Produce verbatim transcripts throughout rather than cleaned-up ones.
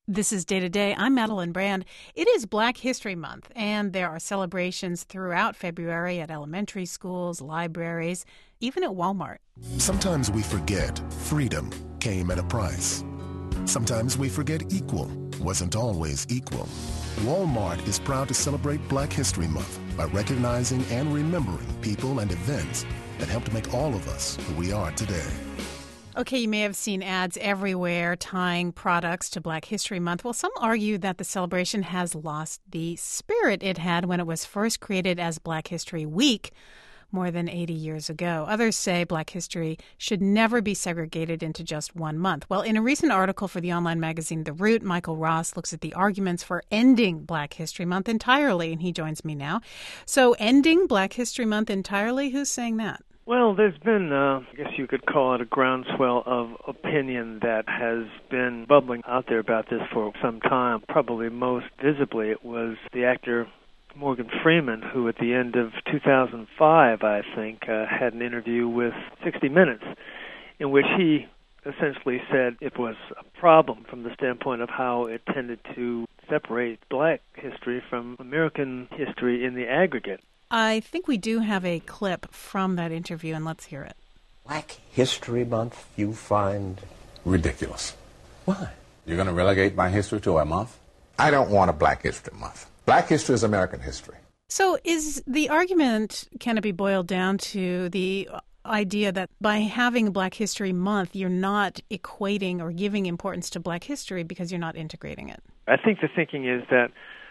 This is Day to Day. I'm Madeline Brand. It is Black History Month, and there are celebrations throughout February at elementary schools, libraries, even at Walmart. Sometimes we forget freedom came at a price. Sometimes we forget equal wasn't always equal. Walmart is proud to celebrate Black History Month by recognizing and remembering people and events that helped make all of us who we are today. Okay, you may have seen ads everywhere tying products to Black History Month. Well, some argue that the celebration has lost the spirit it had when it was first created as Black History Week more than eighty years ago. Others say Black history should never be segregated into just one month. Well, in a recent article for the online magazine The Root, Michael Ross looks at the arguments for ending Black History Month entirely, and he joins me now. So ending Black History Month entirely, who's saying that? Well, there's been, uh, I guess you could call it a groundswell of opinion that has been bubbling out there about this for some time. Probably most visibly it was the actor Morgan Freeman, who at the end of two thousand five, I think, uh, had an interview with sixty minutes in which he essentially said it was a problem from the standpoint of how it tended to separate Black history from American history in the aggregate. I think we do have a clip from that interview, and let's hear it. Black History Month you find ridiculous. Why? You're going to relegate my history to a month? I don't want a Black History Month. Black history is American history. So is the argument, can it be boiled down to the idea that by having Black History Month, you're not equating or giving importance to Black history because you're not integrating it? I think the thinking is that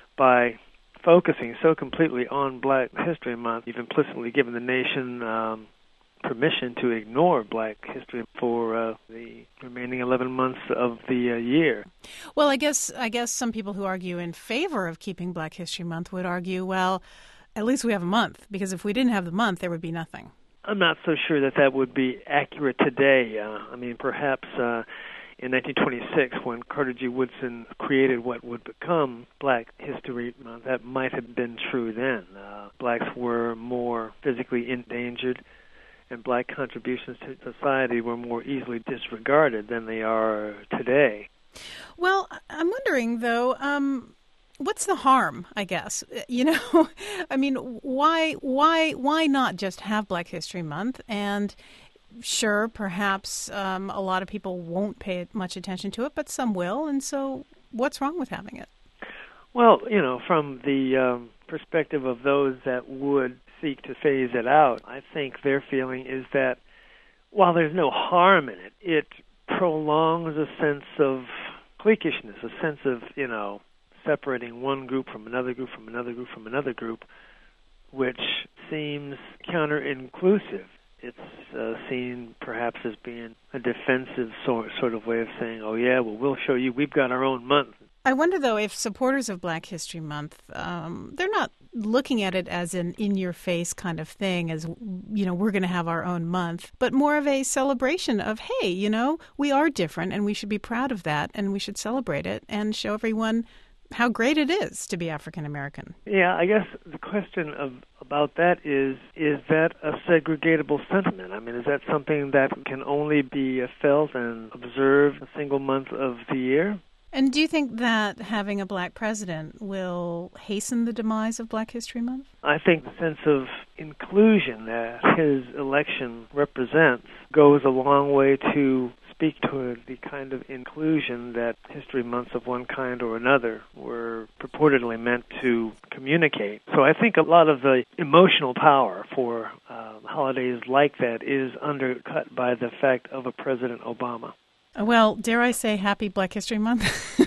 by focusing so completely on Black History Month, you've implicitly given the nation um, permission to ignore Black history for uh, the remaining eleven months of the uh, year. Well, I guess I guess some people who argue in favor of keeping Black History Month would argue, well, at least we have a month, because if we didn't have the month, there would be nothing. I'm not so sure that that would be accurate today. Uh, I mean, perhaps uh, in nineteen twenty-six, when Carter G. Woodson created what would become Black History Month, that might have been true then. Uh, blacks were more physically endangered, and Black contributions to society were more easily disregarded than they are today. Well, I'm wondering, though, um, what's the harm, I guess? You know, I mean, why, why, why not just have Black History Month? And sure, perhaps um, a lot of people won't pay much attention to it, but some will. And so what's wrong with having it? Well, you know, from the um, perspective of those that would seek to phase it out, I think their feeling is that while there's no harm in it, it prolongs a sense of cliquishness, a sense of, you know, separating one group from another group from another group from another group, which seems counter-inclusive. It's uh, seen perhaps as being a defensive sort, sort of way of saying, oh, yeah, well, we'll show you, we've got our own month. I wonder, though, if supporters of Black History Month, um, they're not looking at it as an in-your-face kind of thing, as, you know, we're going to have our own month, but more of a celebration of, hey, you know, we are different and we should be proud of that and we should celebrate it and show everyone how great it is to be African American. Yeah, I guess the question of about that is, is that a segregatable sentiment? I mean, is that something that can only be felt and observed a single month of the year? And do you think that having a Black president will hasten the demise of Black History Month? I think the sense of inclusion that his election represents goes a long way to speak to the kind of inclusion that history months of one kind or another were purportedly meant to communicate. So I think a lot of the emotional power for uh, holidays like that is undercut by the fact of a President Obama. Well, dare I say happy Black History Month?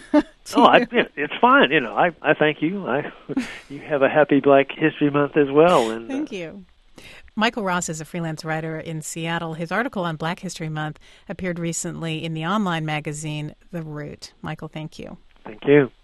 oh, I, yeah, it's fine. You know, I, I thank you. I, you have a happy Black History Month as well. And thank you. Michael Ross is a freelance writer in Seattle. His article on Black History Month appeared recently in the online magazine The Root. Michael, thank you. Thank you.